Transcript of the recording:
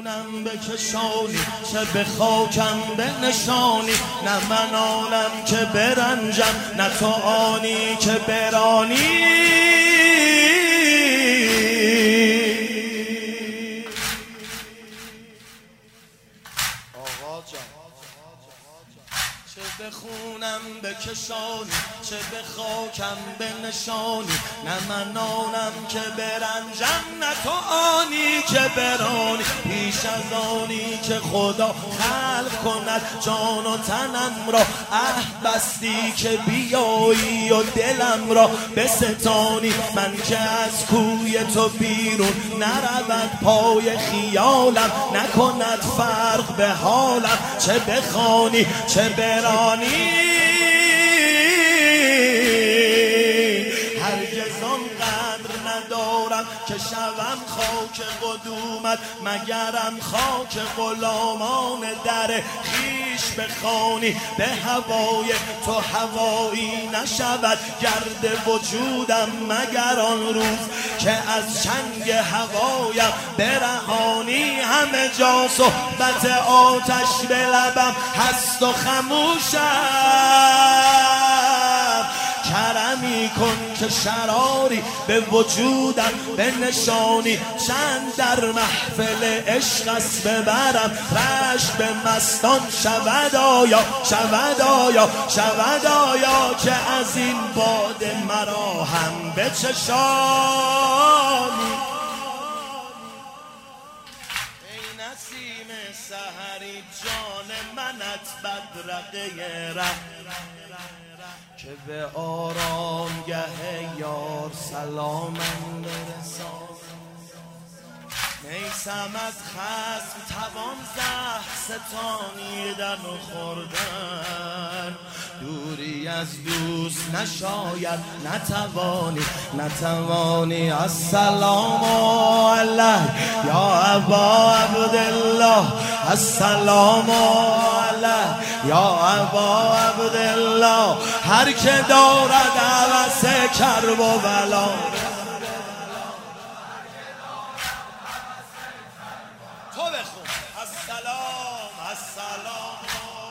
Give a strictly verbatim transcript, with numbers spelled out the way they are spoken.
خونم بکشانی، چه به خاکم بنشانی. نه من آنم که برنجم، نه تو آنی که برانی. آقا جان چه به خونم بکشانی، چه به خاکم بنشانی. نه من آنم که برنجم، نه تو آنی که برانی. پیش از آنی که خدا خلق کند جان و تنم را، اه بستی که بیایی و دلم را بستانی. من که از کوی تو بیرون نرود پای خیالم، نکند فرق به حالم چه بخوانی چه برانی. هرگز آنقدر ندارم که شوم خاک قدومت، مگرم خاک غلامان در خویش بخوانی. به هوای تو هوایی نشود گرد وجودم، مگر آن روز که از چنگ هوایم برهانی. همه جا صحبت آتش به لبم هست و خموشم، کرمی کن که شراری به وجودم بنشانی. چند در محفل عشق است ببرم، رشک به مستان شود آیا، شود آیا، شود آیا که از این باده مرا هم بچشانی. ای نسیم سحری جان منت بدرقه ره، که به آرامگه یار سلامم برسان. نیستم از خصم توان زهر ستانیدن و خوردن، دوری از دوست نشاید نتوانی نتوانی. السلام علیک یا ابا عبدالله، السلام علیک یا ابا عبدالله. هر که دارد عوض کرب و بلا، تو بخون السلام السلام